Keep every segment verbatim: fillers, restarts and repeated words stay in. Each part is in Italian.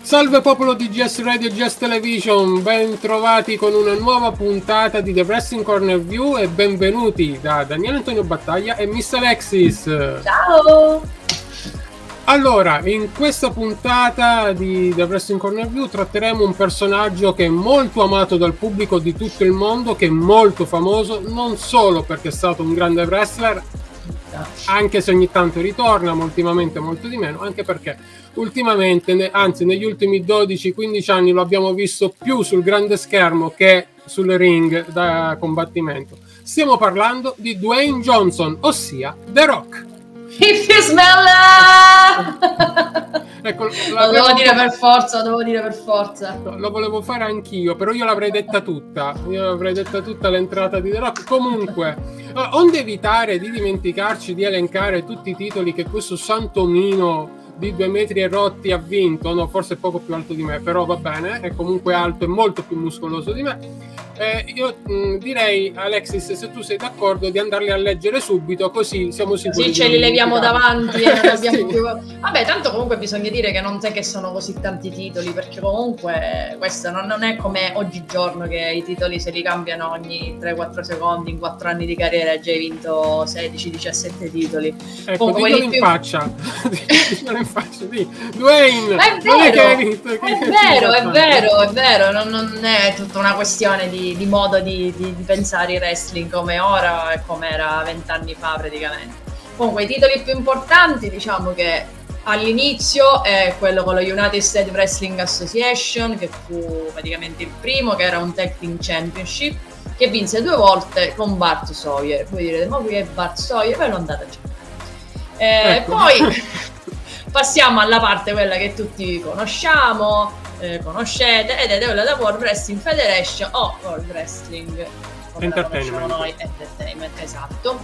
Salve popolo di G S Radio e G S Television, ben trovati con una nuova puntata di The Wrestling Corner View e benvenuti da Daniele Antonio Battaglia e Miss Alexis. Ciao! Allora, in questa puntata di The Wrestling Corner View tratteremo un personaggio che è molto amato dal pubblico di tutto il mondo, che è molto famoso, non solo perché è stato un grande wrestler, anche se ogni tanto ritorna, ma ultimamente molto di meno, anche perché ultimamente, anzi negli ultimi dodici quindici anni lo abbiamo visto più sul grande schermo che sul ring da combattimento. Stiamo parlando di Dwayne Johnson, ossia The Rock. If you smell Ecco, lo devo dire per forza, lo devo dire per forza. Lo volevo fare anch'io, però io l'avrei detta tutta. Io l'avrei detta tutta l'entrata di The Rock. Comunque, onde evitare di dimenticarci di elencare tutti i titoli che questo santomino di due metri e rotti ha vinto, no, forse è poco più alto di me, però va bene, è comunque alto e molto più muscoloso di me. Eh, io mh, direi, Alexis, se tu sei d'accordo, di andarli a leggere subito, così siamo sicuri. Sì, ce li leviamo davanti e non abbiamo sì. più... Vabbè, tanto comunque bisogna dire che non è che sono così tanti titoli, perché comunque questo non, non è come oggigiorno che i titoli se li cambiano ogni tre quattro secondi, in quattro anni di carriera hai già vinto sedici diciassette titoli. Ecco, comunque ditelo in più... faccia. Ditelo in faccia, sì. Dwayne! È vero, è, che vinto, è, che vero è vero, è vero, non, non è tutta una questione di di modo di, di, di pensare il wrestling come ora e come era vent'anni fa praticamente. Comunque i titoli più importanti, diciamo che all'inizio è quello con lo United States Wrestling Association, che fu praticamente il primo, che era un tag team championship, che vinse due volte con Bart Sawyer. Voi direte, ma qui è Bart Sawyer? Ve lo andate a cercare. Eh, ecco. Poi passiamo alla parte quella che tutti conosciamo, Eh, conoscete, ed è quella da World Wrestling Federation o World Wrestling Entertainment. Noi, Entertainment, esatto.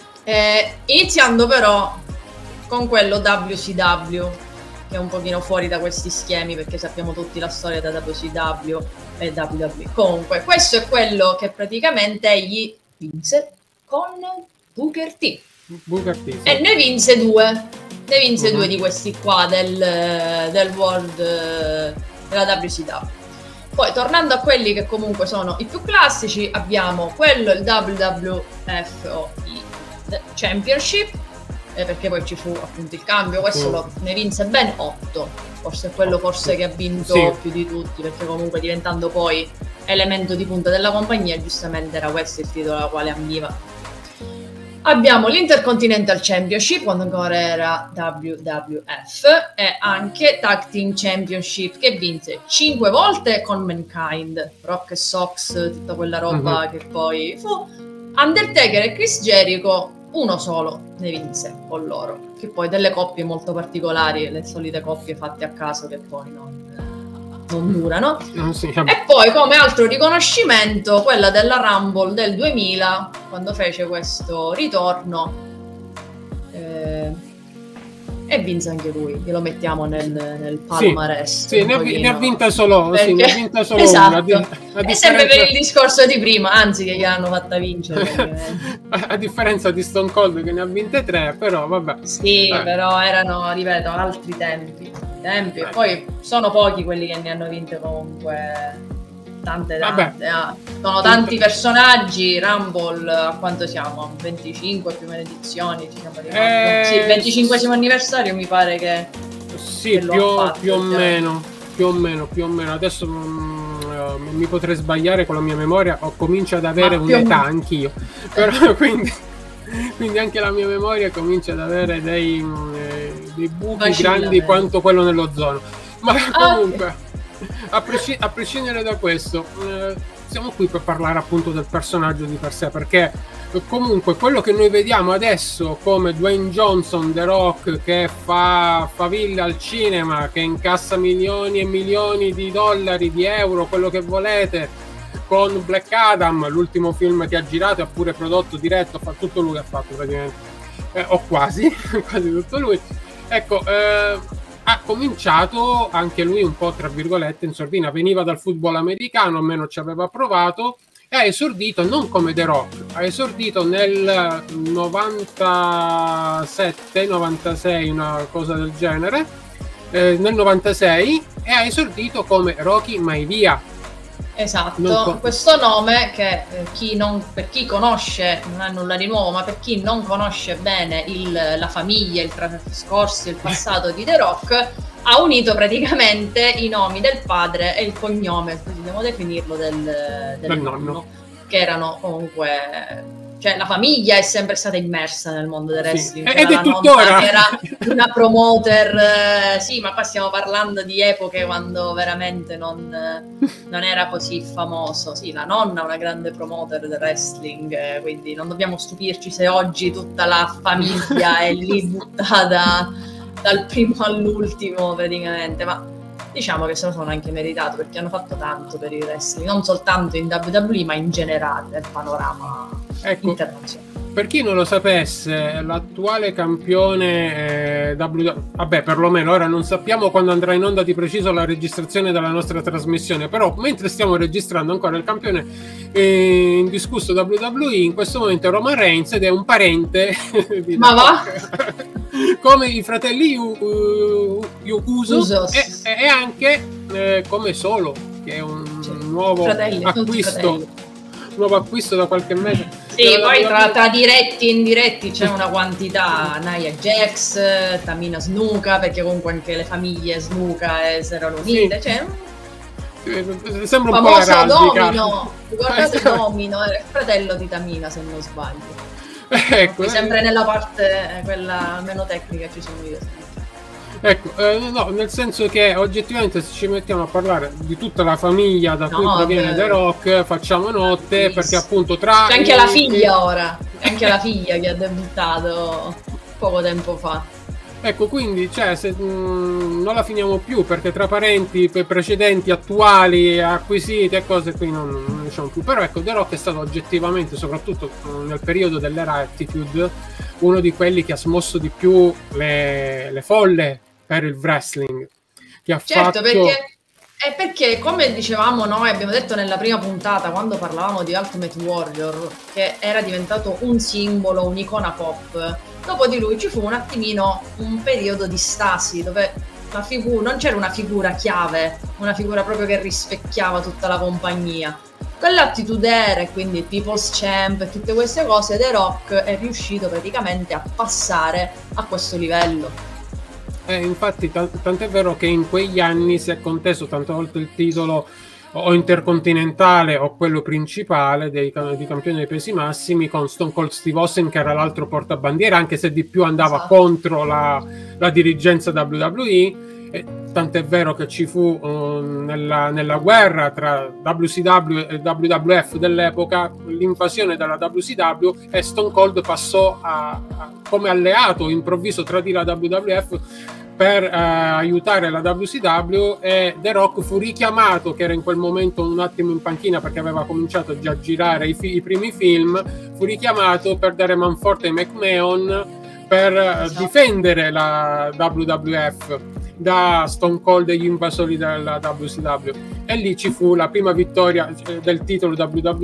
Eh, iniziando però con quello W C W, che è un pochino fuori da questi schemi, perché sappiamo tutti la storia da W C W e W W E. Comunque, questo è quello che praticamente egli vinse con Booker T. Booker T, sì. E ne vinse due. Ne vinse uh-huh. due di questi qua del, del World della W C W. Poi tornando a quelli che comunque sono i più classici, abbiamo quello, il W W F o il Championship, eh, perché poi ci fu appunto il cambio, questo uh. lo, ne vinse ben otto, forse è quello forse che ha vinto sì. più di tutti, perché comunque diventando poi elemento di punta della compagnia, giustamente era questo il titolo alla quale ambiva. Abbiamo l'Intercontinental Championship, quando ancora era W W F, e anche Tag Team Championship, che vinse cinque volte con Mankind, Rock e Sox, tutta quella roba uh-huh. che poi fu. Undertaker e Chris Jericho, uno solo ne vinse con loro, che poi delle coppie molto particolari, le solite coppie fatte a caso che poi non... non durano. Non si e poi come altro riconoscimento quella della Rumble del duemila, quando fece questo ritorno eh, e vinse anche lui, glielo mettiamo nel, nel palmarès. Sì, sì ne, ha, ne ha vinta solo, perché... sì, ne ha vinta solo esatto. una. A di, a è differenza... sempre per il discorso di prima, anzi che gli hanno fatta vincere. a, a differenza di Stone Cold che ne ha vinte tre, però vabbè. Sì, eh. però erano, ripeto, altri tempi. tempi. E poi sono pochi quelli che ne hanno vinte comunque tante tante ah. sono tanti personaggi. Rumble a quanto siamo? venticinque più o meno edizioni ci siamo eh, sì, il venticinquesimo anniversario mi pare che sì che più, fatto, più o cioè. meno più o meno più o meno adesso um, mi potrei sbagliare con la mia memoria, o comincio ad avere Ma un'età m- anch'io però quindi quindi anche la mia memoria comincia ad avere dei, eh, dei buchi Vacilla grandi bene. Quanto quello nello zono, ma comunque okay. a, presci- a prescindere da questo eh, siamo qui per parlare appunto del personaggio di per sé, perché eh, comunque quello che noi vediamo adesso come Dwayne Johnson, The Rock, che fa favilla al cinema, che incassa milioni e milioni di dollari, di euro, quello che volete, con Black Adam, l'ultimo film che ha girato e ha pure prodotto, diretto, fa tutto lui ha fatto praticamente, eh, o quasi, quasi tutto lui. Ecco, eh, ha cominciato anche lui un po' tra virgolette in sordina, veniva dal football americano, almeno ci aveva provato, e ha esordito non come The Rock, ha esordito nel novantasette novantasei, una cosa del genere, eh, nel novantasei e ha esordito come Rocky Maivia. Esatto, con... questo nome che eh, chi non, per chi conosce, non è nulla di nuovo, ma per chi non conosce bene il, la famiglia, il trascorso, il passato di The Rock, ha unito praticamente i nomi del padre e il cognome, possiamo definirlo, del, del, del nonno, nonno, che erano comunque... Cioè la famiglia è sempre stata immersa nel mondo del wrestling. Sì. Ed è tuttora. Che era una promoter, eh, sì, ma qua stiamo parlando di epoche quando veramente non, non era così famoso. Sì, la nonna è una grande promoter del wrestling, eh, quindi non dobbiamo stupirci se oggi tutta la famiglia è lì buttata dal primo all'ultimo praticamente, ma diciamo che se lo sono anche meritato perché hanno fatto tanto per il wrestling, non soltanto in W W E ma in generale nel panorama, ecco, internazionale. Per chi non lo sapesse, l'attuale campione eh, W W E, vabbè, perlomeno ora non sappiamo quando andrà in onda di preciso la registrazione della nostra trasmissione, però mentre stiamo registrando ancora il campione eh, indiscusso W W E in questo momento è Roman Reigns ed è un parente di ma va? come i fratelli U, U, U, Uso e, e anche eh, come Solo, che è un cioè, nuovo fratelli, acquisto nuovo acquisto da qualche mese. Sì, poi tra, tra diretti e indiretti c'è una quantità, Nia Jax, Tamina Snuka, perché comunque anche le famiglie Snuka eh, si erano unite, sì. Cioè, sembra un famoso po' Domino, guardate Domino, è il fratello di Tamina se non sbaglio. Ecco, sempre eh. nella parte quella meno tecnica ci sono io. Ecco, eh, no, nel senso che oggettivamente se ci mettiamo a parlare di tutta la famiglia da no, cui proviene The Rock, facciamo notte, sì, perché appunto tra... C'è anche i... la figlia ora, c'è anche la figlia che ha debuttato poco tempo fa. Ecco, quindi cioè, se, mh, non la finiamo più perché tra parenti precedenti, attuali, acquisiti e cose qui non, non diciamo più. Però ecco, The Rock è stato oggettivamente, soprattutto mh, nel periodo dell'era Attitude, uno di quelli che ha smosso di più le, le folle per il wrestling. Che ha certo, fatto... perché... È perché, come dicevamo noi, abbiamo detto nella prima puntata, quando parlavamo di Ultimate Warrior, che era diventato un simbolo, un'icona pop, dopo di lui ci fu un attimino un periodo di stasi, dove la figura, non c'era una figura chiave, una figura proprio che rispecchiava tutta la compagnia. Con l'attitude era, e quindi il People's Champ e tutte queste cose, The Rock è riuscito praticamente a passare a questo livello. Eh, infatti t- tant'è vero che in quegli anni si è conteso tante volte il titolo o intercontinentale o quello principale dei, dei campioni dei pesi massimi con Stone Cold Steve Austin, che era l'altro portabandiera, anche se di più andava esatto. contro la, la dirigenza W W E. E tant'è vero che ci fu uh, nella, nella guerra tra W C W e W W F dell'epoca l'invasione della W C W e Stone Cold passò a, a, come alleato improvviso tradì la W W F per uh, aiutare la W C W, e The Rock fu richiamato, che era in quel momento un attimo in panchina perché aveva cominciato già a girare i, fi- i primi film, fu richiamato per dare manforte ai McMahon per esatto. difendere la W W F da Stone Cold e gli invasori della W C W, e lì ci fu la prima vittoria del titolo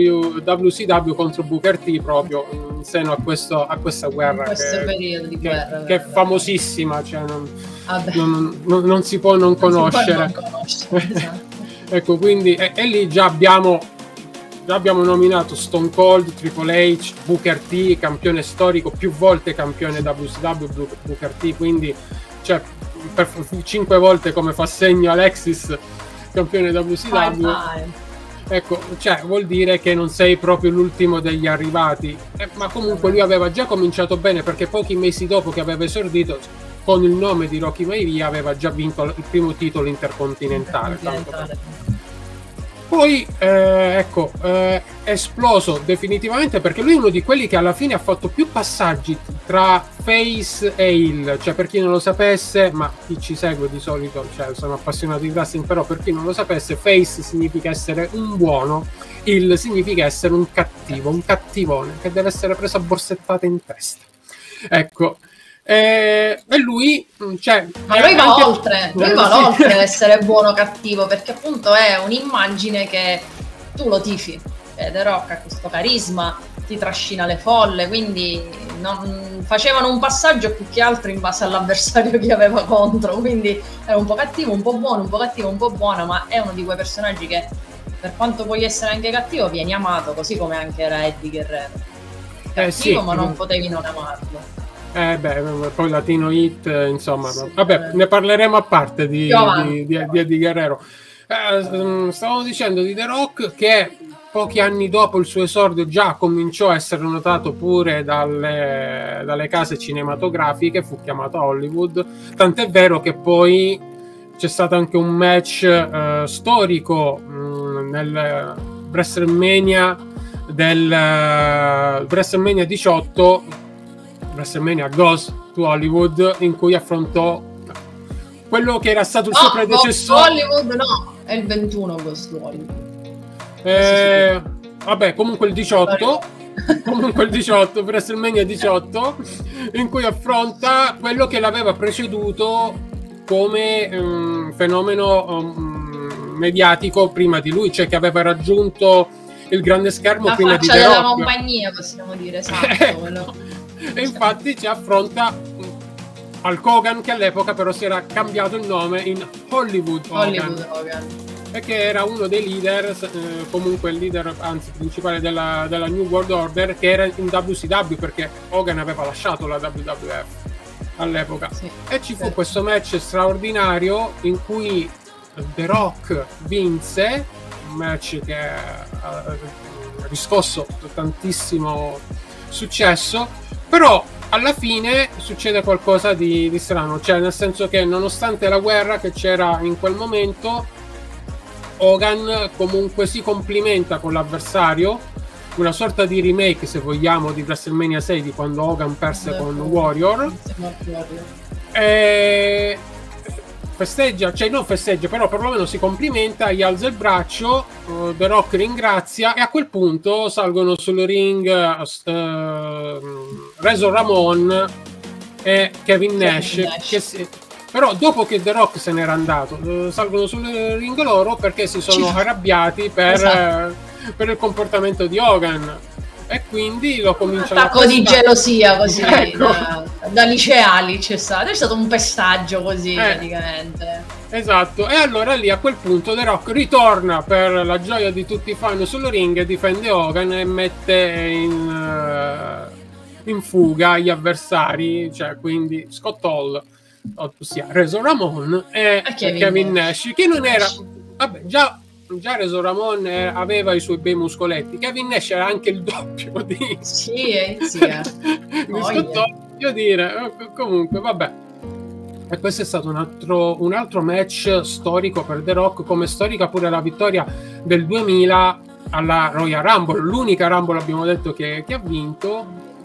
W C W contro Booker T proprio in seno a, questo, a questa guerra, questo che, periodo di che, guerra, che è famosissima, cioè non, non, non, non si può non conoscere, non conoscere esatto. Ecco, quindi e, e lì già abbiamo già abbiamo nominato Stone Cold, Triple H, Booker T, campione storico, più volte campione W C W Booker T, quindi cioè per cinque volte, come fa segno Alexis, campione W C W. Ecco, cioè vuol dire che non sei proprio l'ultimo degli arrivati, eh, ma comunque lui aveva già cominciato bene, perché pochi mesi dopo che aveva esordito con il nome di Rocky Maivia aveva già vinto il primo titolo intercontinentale, intercontinentale. Poi eh, ecco, eh, è esploso definitivamente, perché lui è uno di quelli che alla fine ha fatto più passaggi tra face e heel. Cioè, per chi non lo sapesse, ma chi ci segue di solito, cioè, sono appassionato di wrestling, però per chi non lo sapesse, face significa essere un buono, heel significa essere un cattivo, un cattivone che deve essere preso a borsettate in testa. Ecco. Eh, e lui, cioè, ma lui va anche... oltre, lui va sì. oltre essere buono o cattivo, perché appunto è un'immagine che tu lo tifi. The Rock ha questo carisma, ti trascina le folle, quindi non, facevano un passaggio più che altro in base all'avversario che aveva contro, quindi era un po' cattivo, un po' buono, un po' cattivo, un po' buono, ma è uno di quei personaggi che per quanto puoi essere anche cattivo vieni amato, così come anche era Eddie Guerrero. Cattivo, eh sì, ma non potevi non amarlo. Eh beh, poi Latino Hit, insomma, sì, vabbè, ne parleremo a parte di, di, di, di Eddie Guerrero. Eh, stavamo dicendo di The Rock che pochi anni dopo il suo esordio già cominciò a essere notato pure dalle, dalle case cinematografiche, fu chiamato a Hollywood, tant'è vero che poi c'è stato anche un match eh, storico mh, nel WrestleMania del uh, WrestleMania diciotto, WrestleMania Goes to Hollywood, in cui affrontò quello che era stato il no, suo predecessore. Hollywood no, è il ventuno Goes to Hollywood. Eh, vabbè, comunque il diciotto, comunque il diciotto, WrestleMania diciotto, in cui affronta quello che l'aveva preceduto come um, fenomeno um, mediatico prima di lui, cioè che aveva raggiunto il grande schermo la prima di The Rock. La faccia della compagnia, possiamo dire, esatto. No? E infatti ci affronta Hulk Hogan, che all'epoca però si era cambiato il nome in Hollywood Hogan, Hollywood Hogan. E che era uno dei leader, eh, comunque il leader anzi principale della, della New World Order, che era in W C W, perché Hogan aveva lasciato la W W F all'epoca. Sì, e ci fu certo. questo match straordinario in cui The Rock vinse, un match che ha riscosso tantissimo successo, però alla fine succede qualcosa di, di strano, cioè nel senso che nonostante la guerra che c'era in quel momento, Hogan comunque si complimenta con l'avversario, una sorta di remake, se vogliamo, di WrestleMania sei, di quando Hogan perse con Warrior, e festeggia, cioè non festeggia, però perlomeno si complimenta, gli alza il braccio, uh, The Rock ringrazia, e a quel punto salgono sul ring uh, uh, Razor Ramon e Kevin Nash, Kevin Nash. Che si, però dopo che The Rock se n'era andato, uh, salgono sul ring loro perché si sono Ci... arrabbiati per, esatto. uh, per il comportamento di Hogan, e quindi lo cominciano a attacco di gelosia così, ecco. da, da liceali c'è stato, è stato un pestaggio così eh, praticamente. Esatto, e allora lì a quel punto The Rock ritorna per la gioia di tutti i fan sul ring, difende Hogan e mette in, uh, in fuga gli avversari, cioè quindi Scott Hall, ossia Razor Ramon e, e Kevin, Kevin Nash. Nash, che non era, vabbè, già già Razor Ramon aveva i suoi bei muscoletti, Kevin Nash era anche il doppio di sì, eh, sì, eh. di Scott Hall, io dire, comunque vabbè. E questo è stato un altro, un altro match storico per The Rock, come storica pure la vittoria del duemila alla Royal Rumble, l'unica Rumble abbiamo detto che, che ha vinto,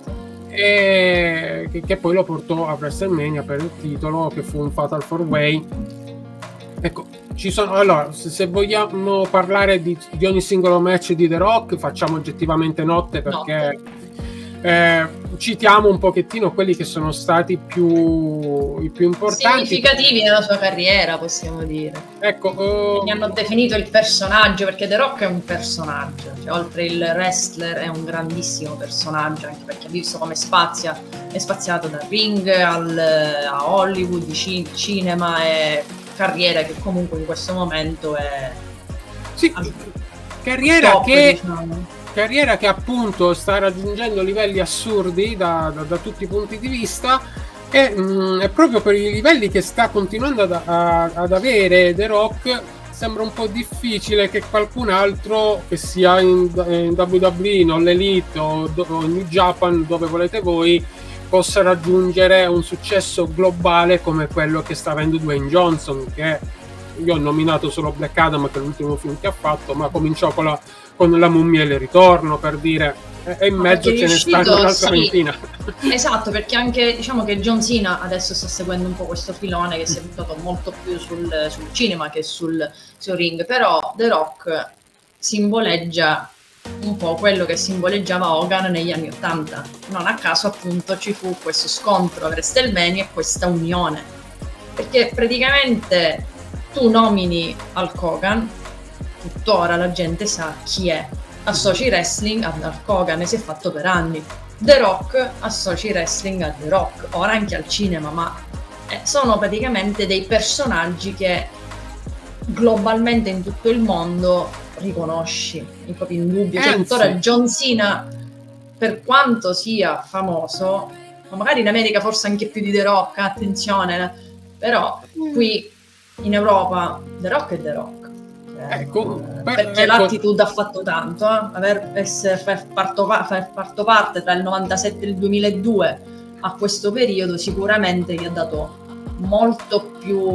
e che, che poi lo portò a WrestleMania per il titolo, che fu un Fatal four way. Ecco, ci sono, allora, se, se vogliamo parlare di, di ogni singolo match di The Rock, facciamo oggettivamente notte, perché eh, citiamo un pochettino quelli che sono stati più i più importanti, significativi nella sua carriera, possiamo dire. Ecco, uh, mi hanno definito il personaggio, perché The Rock è un personaggio, cioè, oltre il wrestler è un grandissimo personaggio, anche perché ha visto come spazia, è spaziato dal ring al, a Hollywood, ci, cinema e carriera che comunque in questo momento è sì, carriera top, che diciamo. carriera che appunto sta raggiungendo livelli assurdi da, da, da tutti i punti di vista, e mh, è proprio per i livelli che sta continuando ad, a, ad avere The Rock sembra un po' difficile che qualcun altro, che sia in, in W W E, in All Elite o, o in New Japan, dove volete voi, possa raggiungere un successo globale come quello che sta avendo Dwayne Johnson, che io ho nominato solo Black Adam, che è l'ultimo film che ha fatto, ma cominciò con la, con la Mummia e il Ritorno, per dire, e in mezzo ce ne stanno un'altra ventina. Sì. Esatto, perché anche diciamo che John Cena adesso sta seguendo un po' questo filone, che si è buttato molto più sul, sul cinema che sul, sul ring, però The Rock simboleggia un po' quello che simboleggiava Hogan negli anni ottanta. Non a caso appunto ci fu questo scontro a WrestleMania e questa unione, perché praticamente tu nomini Hulk Hogan, tuttora la gente sa chi è, associ wrestling ad Hulk Hogan e si è fatto per anni, The Rock associ wrestling a The Rock, ora anche al cinema, ma eh, sono praticamente dei personaggi che globalmente in tutto il mondo riconosci, in proprio indubbio. Cioè, tuttora John Cena, per quanto sia famoso, ma magari in America forse anche più di The Rock, attenzione, però qui in Europa The Rock è The Rock. Ecco, perché ecco, l'attitude ha fatto tanto, eh? Aver essere, far, parto, far parto parte tra il novantasette e il duemiladue a questo periodo sicuramente gli ha dato molto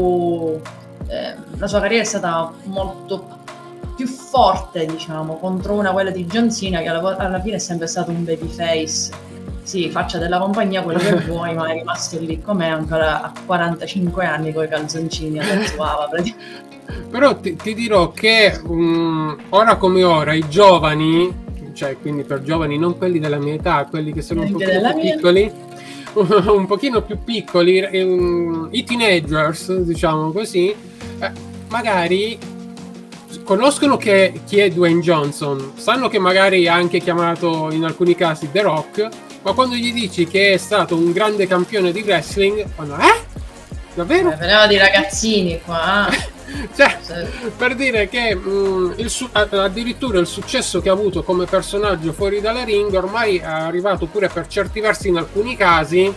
più eh, la sua carriera è stata molto più forte, diciamo, contro una quella di John Cena, che alla, alla fine è sempre stato un babyface. Sì, faccia della compagnia quello che vuoi, ma è rimasto lì com'è ancora a quarantacinque anni con i calzoncini alla zuava praticamente. Però ti, ti dirò che um, ora come ora i giovani, cioè quindi per giovani non quelli della mia età, quelli che sono un pochino più mia. piccoli, un pochino più piccoli, um, i teenagers, diciamo così, eh, magari conoscono che, chi è Dwayne Johnson, sanno che magari ha anche chiamato in alcuni casi The Rock, ma quando gli dici che è stato un grande campione di wrestling, fanno eh? Davvero? Eh, parliamo di ragazzini qua. Cioè, sì. Per dire che mh, il su- addirittura il successo che ha avuto come personaggio fuori dalla ring ormai è arrivato pure per certi versi in alcuni casi,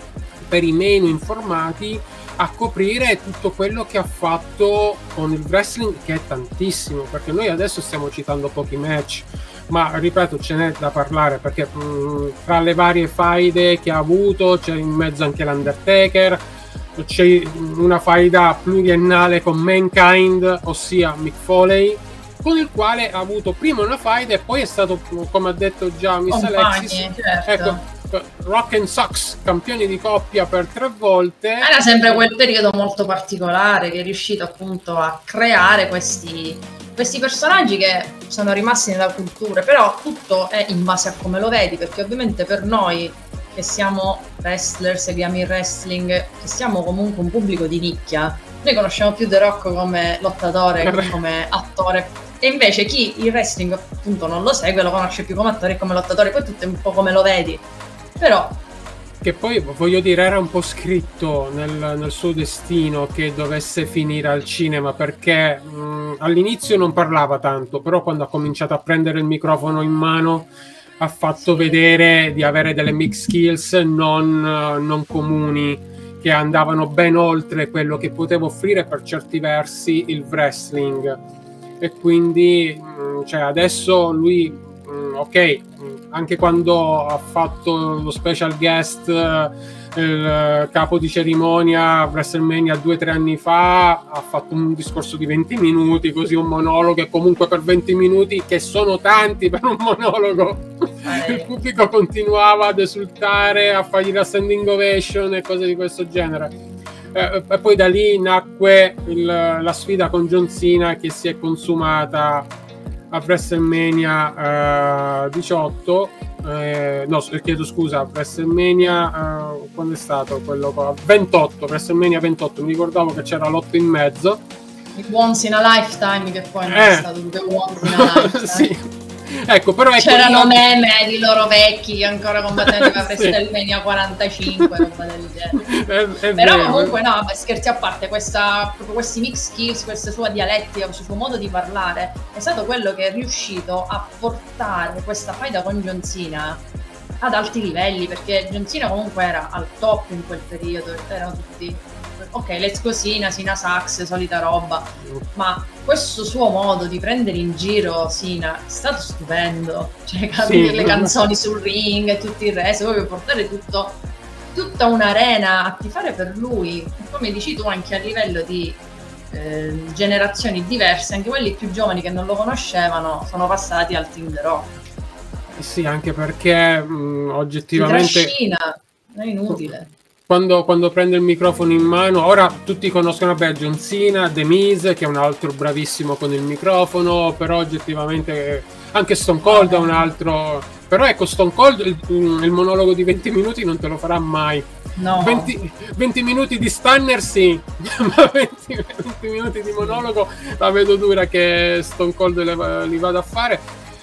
per i meno informati, a coprire tutto quello che ha fatto con il wrestling, che è tantissimo, perché noi adesso stiamo citando pochi match, ma ripeto ce n'è da parlare, perché mh, tra le varie faide che ha avuto c'è in mezzo anche l'Undertaker, c'è una faida pluriennale con Mankind, ossia Mick Foley, con il quale ha avuto prima una faida e poi è stato, come ha detto già Miss Alexis, certo. ecco, Rock and Sox, campioni di coppia per tre volte. Era sempre quel periodo molto particolare che è riuscito appunto a creare questi, questi personaggi che sono rimasti nella cultura, però tutto è in base a come lo vedi, perché ovviamente per noi che siamo wrestler, seguiamo il wrestling, che siamo comunque un pubblico di nicchia, noi conosciamo più The Rock come lottatore che come attore, e invece chi il wrestling appunto non lo segue lo conosce più come attore che come lottatore, poi tutto è un po' come lo vedi, però che poi voglio dire era un po' scritto nel, nel suo destino che dovesse finire al cinema, perché mh, all'inizio non parlava tanto, però quando ha cominciato a prendere il microfono in mano ha fatto vedere di avere delle mix skills non, non comuni, che andavano ben oltre quello che poteva offrire per certi versi il wrestling, e quindi cioè adesso lui ok, anche quando ha fatto lo special guest, il capo di cerimonia a WrestleMania due o tre anni fa, ha fatto un discorso di venti minuti, così un monologo, e comunque per venti minuti, che sono tanti per un monologo, eh. il pubblico continuava ad esultare, a fargli la standing ovation e cose di questo genere. Eh, e poi da lì nacque il, la sfida con John Cena, che si è consumata a WrestleMania uh, diciotto, eh, no chiedo scusa, WrestleMania uh, quando è stato quello qua? ventotto, WrestleMania ventotto, mi ricordavo che c'era l'otto in mezzo, il Once in a Lifetime, che poi non eh. è stato tutto Once in a Lifetime. Sì. Ecco, però ecco, c'erano io... meme di loro vecchi che ancora combattevano per WrestleMania quarantacinque, roba del genere. È, è però vero. Comunque no, scherzi a parte, questa, proprio questi mix skills, questa sua dialettica, questo suo modo di parlare è stato quello che è riuscito a portare questa faida con John Cena ad alti livelli, perché John Cena comunque era al top in quel periodo, erano tutti ok, let's go Cena, Cena Sax, solita roba, ma questo suo modo di prendere in giro Cena è stato stupendo, cioè capire sì, le canzoni sul ring e tutto il resto, proprio portare tutto, tutta un'arena a tifare per lui, come dici tu, anche a livello di eh, generazioni diverse, anche quelli più giovani che non lo conoscevano sono passati al Team The Rock. Sì, anche perché mh, oggettivamente si trascina, è inutile. Quando, quando prende il microfono in mano, ora tutti conoscono beh, John Cena, The Miz, che è un altro bravissimo con il microfono, però oggettivamente anche Stone Cold è un altro, però ecco Stone Cold il, il monologo di venti minuti non te lo farà mai. No. venti, venti minuti di stunner sì, ma venti, venti minuti di monologo la vedo dura che Stone Cold le, li vada a fare.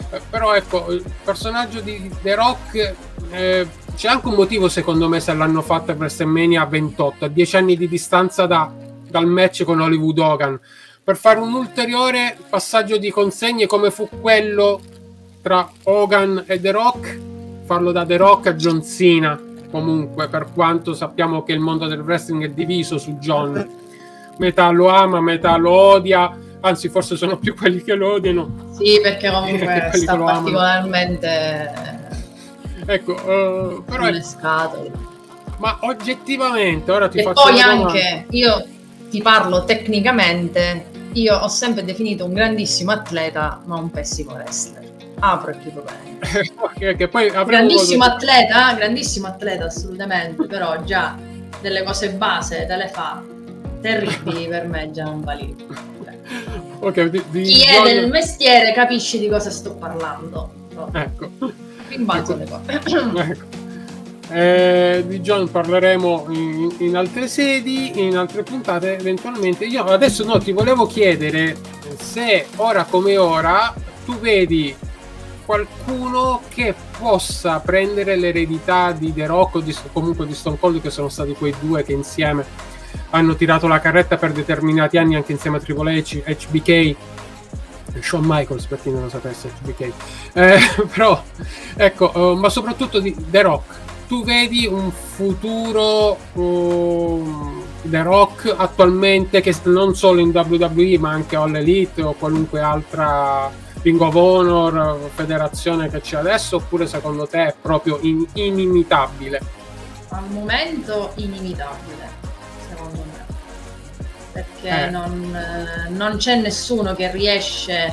Eh, però ecco, il personaggio di The Rock eh, c'è anche un motivo secondo me se l'hanno fatta per WrestleMania ventotto, a dieci anni di distanza da, dal match con Hollywood Hogan, per fare un ulteriore passaggio di consegne come fu quello tra Hogan e The Rock, farlo da The Rock a John Cena. Comunque, per quanto sappiamo che il mondo del wrestling è diviso su John, metà lo ama, metà lo odia, anzi forse sono più quelli che lo odiano. Sì, perché comunque sta particolarmente ecco, uh, però le scatole. Ma oggettivamente ora ti e faccio poi anche io ti parlo tecnicamente, io ho sempre definito un grandissimo atleta ma un pessimo wrestler. Apro e chiudo bene. Okay, che poi grandissimo voluto... atleta, grandissimo atleta assolutamente, però già delle cose base te le fa terribili per me già non valido. Okay, di, di chi John... è del mestiere capisce di cosa sto parlando. No. Ecco. Rimbalzo ecco. le cose. Ecco. Eh, di John parleremo in, in altre sedi, in altre puntate eventualmente. Io adesso no, ti volevo chiedere se ora come ora tu vedi qualcuno che possa prendere l'eredità di The Rock o di, comunque di Stone Cold, che sono stati quei due che insieme hanno tirato la carretta per determinati anni anche insieme a Triple H, H B K, Shawn Michaels per chi non lo sapesse, H B K, eh, però ecco, uh, ma soprattutto di The Rock. Tu vedi un futuro uh, The Rock attualmente, che non solo in W W E ma anche All Elite o qualunque altra Ring of Honor, federazione che c'è adesso, oppure secondo te è proprio in- inimitabile? Al momento inimitabile, secondo me, perché eh. non, non c'è nessuno che riesce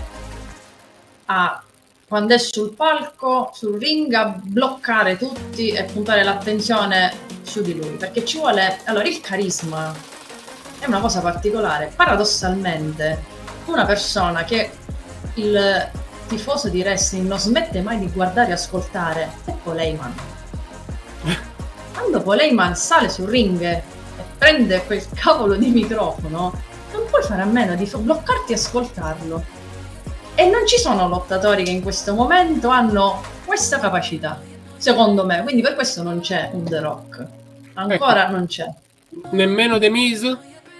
a, quando è sul palco, sul ring, a bloccare tutti e puntare l'attenzione su di lui, perché ci vuole, allora il carisma è una cosa particolare. Paradossalmente una persona che il tifoso di wrestling non smette mai di guardare e ascoltare è Paul Heyman. Quando Paul Heyman sale sul ring e prende quel cavolo di microfono, non puoi fare a meno di bloccarti e ascoltarlo. E non ci sono lottatori che in questo momento hanno questa capacità, secondo me, quindi per questo non c'è un The Rock. Ancora ecco. Non c'è. Nemmeno The Miz?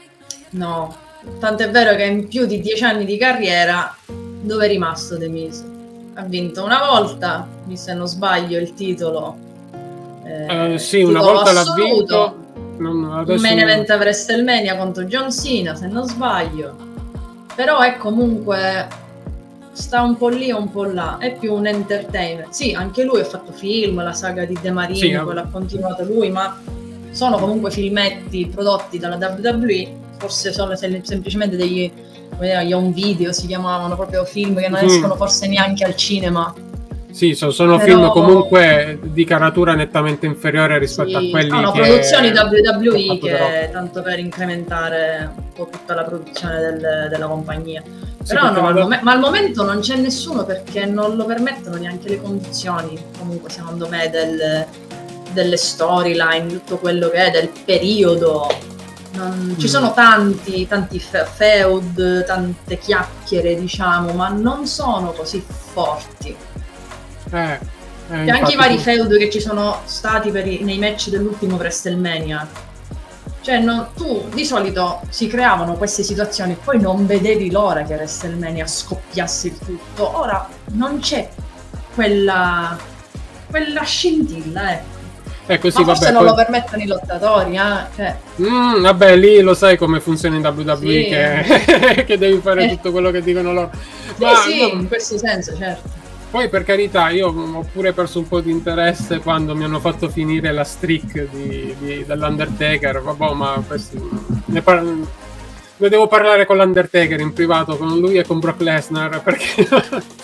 No, tant'è vero che in più di dieci anni di carriera dove è rimasto The Miz? Ha vinto una volta, se non sbaglio, il titolo. Eh, uh, sì, titolo una volta assoluto, l'ha vinto. Non, un main event a WrestleMania contro John Cena, se non sbaglio. Però è comunque sta un po' lì e un po' là, è più un entertainer. Sì, anche lui ha fatto film, la saga di De Marini, sì, poi l'ha continuato lui, ma sono comunque filmetti prodotti dalla W W E, forse sono semplicemente degli gli home video, si chiamavano, proprio film che non mm. escono forse neanche al cinema. Sì, sono, sono Però... film comunque di caratura nettamente inferiore rispetto sì, a quelli sono che... produzioni W W E che tanto per incrementare un po' tutta la produzione del, della compagnia. Sì, Però no, al mom- ma al momento non c'è nessuno, perché non lo permettono neanche le condizioni, comunque secondo me, del, delle storyline, tutto quello che è, del periodo. Non, ci sono tanti, tanti feud, tante chiacchiere, diciamo, ma non sono così forti. Eh, eh, anche i vari feud che ci sono stati per i, nei match dell'ultimo WrestleMania. Cioè, no, tu di solito si creavano queste situazioni, poi non vedevi l'ora che WrestleMania scoppiasse il tutto. Ora non c'è quella, quella scintilla, ecco. Ecco, sì, ma forse vabbè, non poi... lo permettono i lottatori, eh? Cioè... Mm, vabbè, lì lo sai come funziona in W W E, sì. che... che devi fare eh. tutto quello che dicono loro. Ma, sì, sì, no... in questo senso, certo. Poi, per carità, io ho pure perso un po' di interesse quando mi hanno fatto finire la streak di, di, dell'Undertaker. Vabbè, ma questi... ne, par... ne devo parlare con l'Undertaker in privato, con lui e con Brock Lesnar, perché...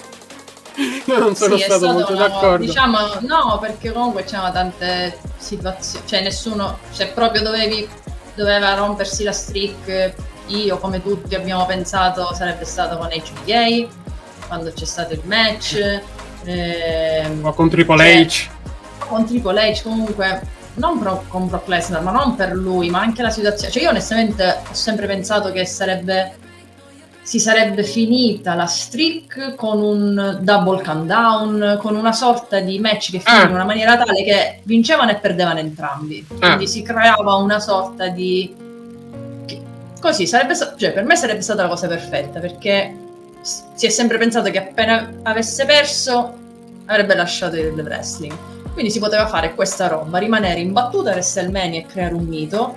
Io non sono sì, stato, stato molto una, d'accordo. Diciamo, no, perché comunque c'erano tante situazioni, cioè nessuno, se proprio dovevi, doveva rompersi la streak, io come tutti abbiamo pensato sarebbe stato con H B K, quando c'è stato il match. Ehm, o con Triple cioè, H. Con Triple H comunque, non pro, con Brock Lesnar, ma non per lui, ma anche la situazione. Cioè io onestamente ho sempre pensato che sarebbe si sarebbe finita la streak con un double countdown, con una sorta di match che finiva ah. in una maniera tale che vincevano e perdevano entrambi. Quindi ah. si creava una sorta di... Così, sarebbe cioè per me sarebbe stata la cosa perfetta, perché si è sempre pensato che appena avesse perso avrebbe lasciato il wrestling. Quindi si poteva fare questa roba, rimanere imbattuta a WrestleMania e creare un mito,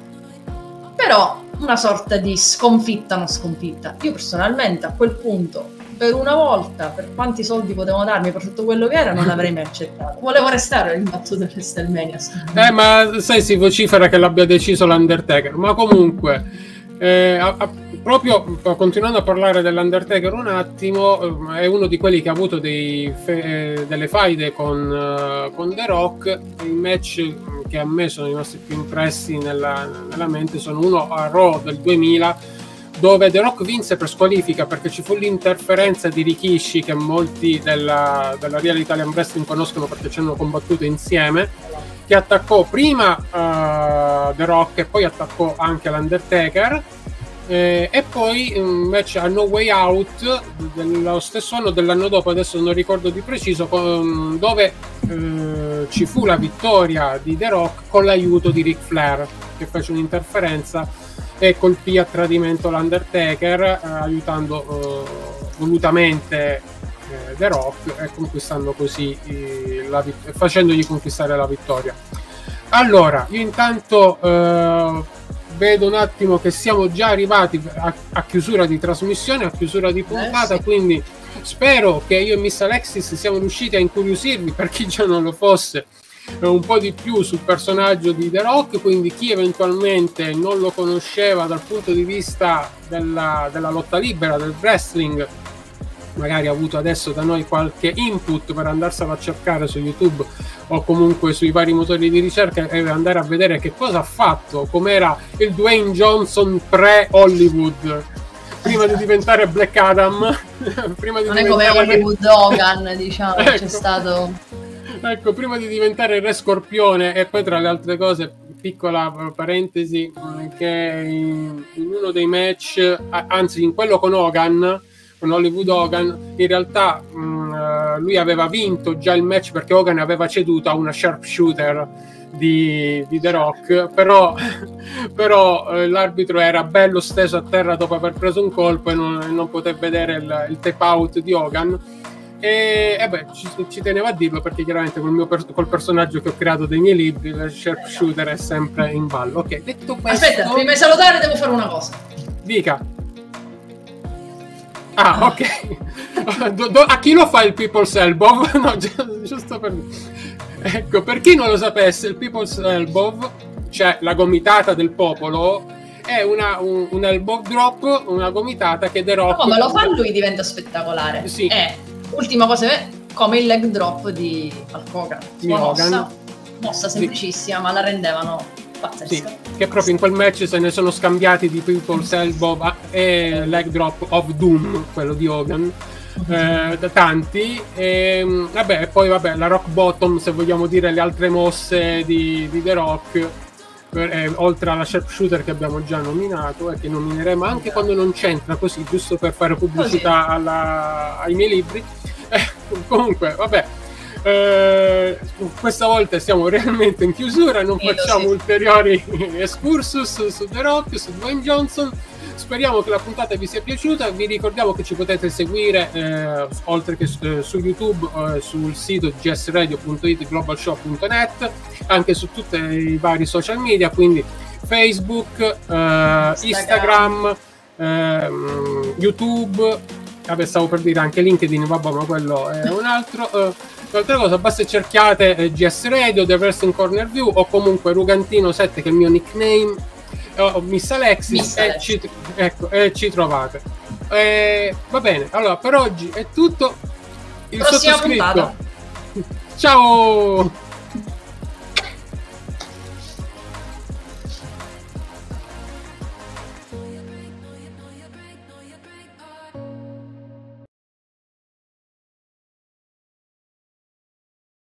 però una sorta di sconfitta non sconfitta. Io personalmente a quel punto, per una volta, per quanti soldi potevano darmi per tutto quello che era, non l'avrei mai accettato. Volevo restare imbattuta a WrestleMania. Eh, ma sai, si vocifera che l'abbia deciso l'Undertaker, ma comunque... Eh, a, a, proprio continuando a parlare dell'Undertaker un attimo, è uno di quelli che ha avuto dei fe, delle faide con, uh, con The Rock. I match che a me sono rimasti più impressi nella, nella mente sono uno a Raw del duemila, dove The Rock vinse per squalifica perché ci fu l'interferenza di Rikishi, che molti della, della Real Italian Wrestling conoscono perché ci hanno combattuto insieme, che attaccò prima uh, The Rock e poi attaccò anche l'Undertaker, eh, e poi un match a No Way Out dello stesso anno, dell'anno dopo, adesso non ricordo di preciso, con, dove eh, ci fu la vittoria di The Rock con l'aiuto di Ric Flair, che fece un'interferenza e colpì a tradimento l'Undertaker, eh, aiutando eh, volutamente The Rock e conquistando così eh, la vit- facendogli conquistare la vittoria. Allora, io intanto eh, vedo un attimo che siamo già arrivati a, a chiusura di trasmissione, a chiusura di puntata, eh sì. Quindi spero che io e Miss Alexis siamo riusciti a incuriosirvi, per chi già non lo fosse, un po' di più sul personaggio di The Rock. Quindi chi eventualmente non lo conosceva dal punto di vista della, della lotta libera, del wrestling, magari ha avuto adesso da noi qualche input per andarselo a cercare su YouTube o comunque sui vari motori di ricerca e andare a vedere che cosa ha fatto, com'era il Dwayne Johnson pre-Hollywood, prima di diventare Black Adam. Prima di non diventare... è come Hollywood Hogan, diciamo. Ecco. C'è stato... Ecco, prima di diventare il Re Scorpione. E poi, tra le altre cose, piccola parentesi, che in, in uno dei match, anzi in quello con Hogan, con Hollywood Hogan, in realtà mh, lui aveva vinto già il match perché Hogan aveva ceduto a una sharpshooter di, di The Rock, però, però eh, l'arbitro era bello steso a terra dopo aver preso un colpo e non, non poté vedere il, il tap out di Hogan. E, e beh, ci, ci tenevo a dirlo perché chiaramente col, mio per, col personaggio che ho creato dei miei libri, la sharpshooter è sempre in ballo. Ok, detto questo... Aspetta, prima di salutare devo fare una cosa. Dica. Ah, ok. do, do, a chi lo fa il People's Elbow? No, gi- giusto per... Ecco, per chi non lo sapesse, il People's Elbow, cioè la gomitata del popolo, è una, un, un elbow drop, una gomitata che The Rock... No, ma lo fa lui, diventa spettacolare. Sì. È, ultima cosa, come il leg drop di Hulk Hogan. Sua mossa, mossa semplicissima, sì. Ma la rendevano... Sì, che proprio in quel match se ne sono scambiati di People's Elbow e leg drop of Doom, quello di Hogan, eh, da tanti. E vabbè, poi vabbè, la rock bottom, se vogliamo dire le altre mosse di, di The Rock, eh, oltre alla sharpshooter che abbiamo già nominato e che nomineremo anche quando non c'entra, così giusto per fare pubblicità alla, ai miei libri. Eh, comunque vabbè, Uh, questa volta siamo realmente in chiusura, non Io facciamo sì. ulteriori excursus su The Rock, su Dwayne Johnson. Speriamo che la puntata vi sia piaciuta. Vi ricordiamo che ci potete seguire eh, oltre che su, eh, su YouTube, eh, sul sito g s radio punto it, global show punto net, anche su tutti i vari social media, quindi Facebook, eh, Instagram, eh, YouTube, vabbè, stavo per dire anche LinkedIn, vabbè, ma quello è un altro. Eh, Altra cosa, basta cerchiate eh, G S Radio, The Wrestling Corner View o comunque Rugantino sette, che è il mio nickname, o Miss Alexis, Miss e, Alexis. Ci, ecco, e ci trovate. Eh, va bene, allora per oggi è tutto. Il Prossima sottoscritto. Puntata. Ciao!